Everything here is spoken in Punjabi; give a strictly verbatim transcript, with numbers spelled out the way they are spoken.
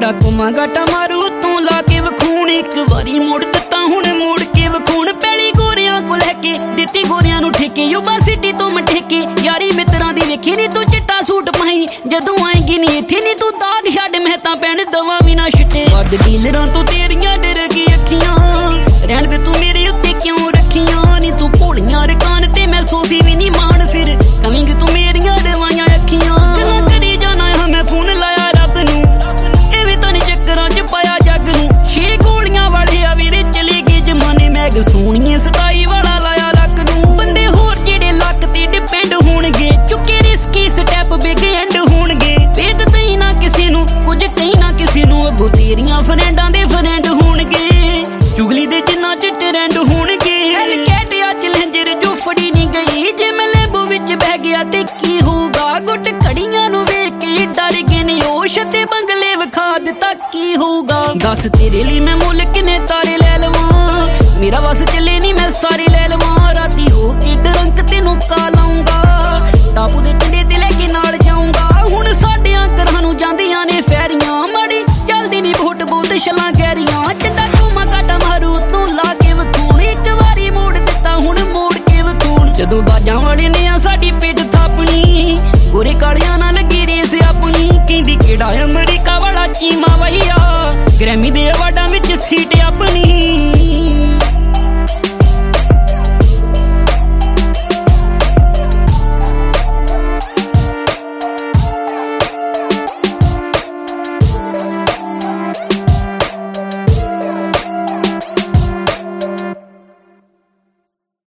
ਮੁੰਡਾ ਕੁਮਾ ਗਾਟਾ ਮਾਰੂ ਤੂੰ ਲਾ ਕੇ ਵਖੂਣ ਇੱਕ ਵਾਰੀ ਮੋੜ ਦਿੱਤਾ ਹੁਣ ਮੋੜ ਕੇ ਵਖੂਣ ਪੈਲੀ ਗੋਰਿਆਂ ਕੋ ਲੈ ਕੇ ਦਿੱਤੀ ਗੋਰਿਆਂ ਨੂੰ ਠੇਕੇ ਯੂਬਾ ਸਿਟੀ ਤੋਂ ਮਠੇਕੇ ਯਾਰੀ ਮਿੱਤਰਾਂ ਦੀ ਵੇਖੀ ਨੀ ਤੂੰ ਚਿੱਟਾ ਸੂਟ ਪਾਈ ਜਦੋਂ ਆਏਗੀ ਨੀ ਇੱਥੇ ਨੀ ਤੂੰ ਦਾਗ ਛੱਡ ਮੈਂ ਤਾਂ ਪੈਣ ਦਵਾ ਵੀ ਨਾ ਛਿੱਟੇ ਵੱਧ ਡੀਲਰਾਂ ਤੋਂ ਤੇਰੀਆਂ ਡਰ ਗਈ ਅੱਖੀਆਂ ਰਹਿਣ ਦੇ ਤੂੰ ਮੇਰੇ ਉੱਤੇ ਕਿਉਂ ਰੱਖੀਆਂ ਨੀ ਤੂੰ ਭੋਲੀਆਂ ਰਕਾਨ ਤੇ ਮੈਂ ਸੋਫੀ ਵੀ ਨੀ ਮਾਣ ਫਿਰ ਕਵਿੰਗ ਤੂੰ ਮੇਰੀਆਂ ਦਵਾਈਆਂ ਅੱਖੀਆਂ ਗੱਲਾਂ ਕਰੀ ਜਾਣਾ ਹਾਂ ਮੈਂ ਫੋਨ ਲਾਇਆ ਰੱਬ ਨੂੰ ਐਵੇਂ ਤਾਂ ਨੀ ਚੱਕਰਾਂ ਚ ਪਾਇਆ ਜੱਗ ਨੂੰ ਛੇ ਗੋਲੀਆਂ ਵਾਲੇ ਆ ਵੀਰੇ ਚਲੇ ਗਏ ਜਮਾਨੇ ਮੈਗ ਸੋਹਣੀਏ ਸਤਾਈ ਵਾਲਾ ਲਾਇਆ ਲੱਕ ਨੂੰ ਬੰਦੇ ਹੋਰ ਜਿਹੜੇ ਲੱਕ ਤੇ ਡਿਪੈਂਡ ਹੋਣਗੇ ਚੁੱਕੇ ਰਿਸਕੀ ਸਟੈਪ ਬਿਗ ਐਂਡ ਹੋਣਗੇ ਵੇਦ ਤਈ ਨਾ ਕਿਸੇ ਨੂੰ ਕੁਝ ਕਹੀ ਨਾ ਕਿਸੇ ਨੂੰ ਅੱਗੋਂ ਤੇਰੀਆਂ ਫਰੈਂਡਾਂ ਦੇ ਫਰੈਂਡ ਹੋਣਗੇ ਚੁਗਲੀ ਦੇ ਜਿੰਨਾ ਚ ਟ੍ਰੈਂਡ ਹੋਣਗੇ ਹੈਲਕੈਟ ਅੱਜ ਲੈਂਜਰ ਜੋ ਫੜੀ ਨਹੀਂ ਗਈ ਜੇ ਮੈਂ ਲੈਬੋ ਵਿੱਚ ਬਹਿ ਗਿਆ ਤੇ ਕੀ ਹੋਊਗਾ ਗੁੱਟ ਘੜੀਆਂ ਨੂੰ ਵੇਖ ਕੇ ਡਰ ਗਏ ਨੇ ਉਹ ਛੱਤੇ ਬੰਗਲੇ ਵਿਖਾ ਦਿੱਤਾ ਕੀ ਹੋਊਗਾ ਦੱਸ ਤੇਰੇ ਲਈ ਮੈਂ ਮੁੱਲ ਕਿਨੇ ਤਾਰੇ